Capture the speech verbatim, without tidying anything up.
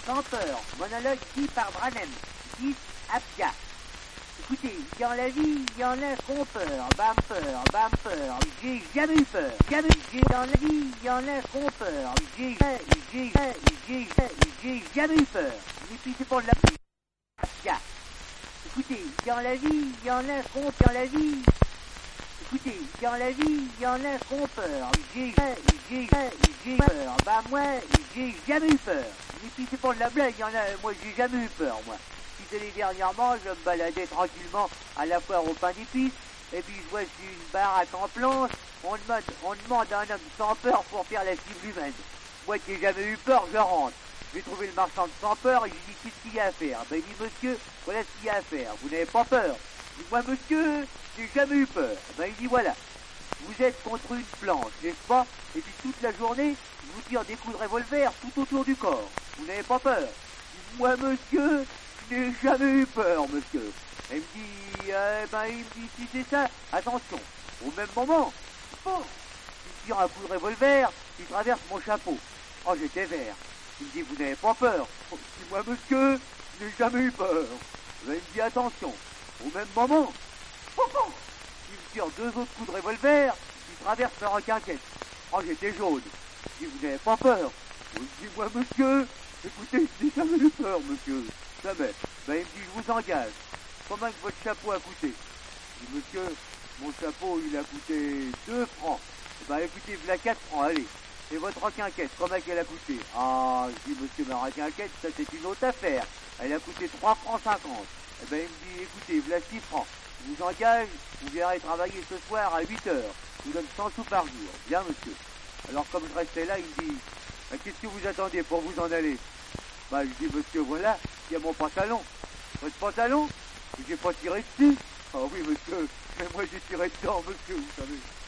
sans peur. Monologue dit par Branem. dix. Apia. Écoutez, dans la vie, il y en a qui ont peur. Bam peur, bam peur. J'ai jamais eu peur. Jamais. J'ai dans la vie, il y en a qui ont peur. J'ai, j'ai, j'ai, j'ai jamais eu peur. Et puis c'est pour de la Apia. Écoutez, dans la vie, il y en a qui ont dans la vie. Écoutez, dans la vie, il y en a qui ont peur. J'ai, j'ai, j'ai peur. Bah moi, j'ai jamais eu peur. Et puis c'est pour de la blague, il y en a, moi j'ai jamais eu peur, moi. Puis les dernièrement, je me baladais tranquillement à la foire au pain d'épices, et puis je vois sur une baraque en planche, on demande, on demande à un homme sans peur pour faire la cible humaine. Moi qui n'ai jamais eu peur, je rentre. J'ai trouvé le marchand de sans peur et je lui dis qu'est-ce qu'il y a à faire. Ben il dit monsieur, voilà ce qu'il y a à faire, vous n'avez pas peur. Je dis moi monsieur, j'ai jamais eu peur. Ben il dit voilà, vous êtes contre une planche, n'est-ce pas? Et puis toute la journée, je vous tire des coups de revolver tout autour du corps. Vous n'avez pas peur. Je dis moi monsieur, je n'ai jamais eu peur monsieur. Et il me dit, euh, ben il me dit si c'est ça, attention, au même moment, oh, il tire un coup de revolver, il traverse mon chapeau. Oh j'étais vert. Il me dit vous n'avez pas peur. Oh, je dis moi monsieur, je n'ai jamais eu peur. Ben, il me dit attention, au même moment, oh, oh, il me tire deux autres coups de revolver, il traverse ma requinquette. Oh j'étais jaune. Je dis vous n'avez pas peur. Je dis moi monsieur, écoutez, je n'ai jamais eu peur monsieur. Jamais. Ben il me dit je vous engage. Combien que votre chapeau a coûté? Je dis monsieur, mon chapeau il a coûté deux francs. Ben écoutez, voilà quatre francs, allez. Et votre requinquette, combien qu'elle a coûté? Ah, je dis monsieur, ma requinquette, ça c'est une autre affaire. Elle a coûté trois francs cinquante. Et ben il me dit écoutez, voilà six francs. Je vous engage, vous viendrez travailler ce soir à huit heures. Je vous donne cent sous par jour. Bien monsieur. Alors comme je restais là, il me dit ben, qu'est-ce que vous attendez pour vous en aller? Bah ben, je dis monsieur voilà, il y a mon pantalon. Votre pantalon? J'ai pas tiré dessus. Ah oui monsieur, mais moi j'ai tiré dedans monsieur, vous savez.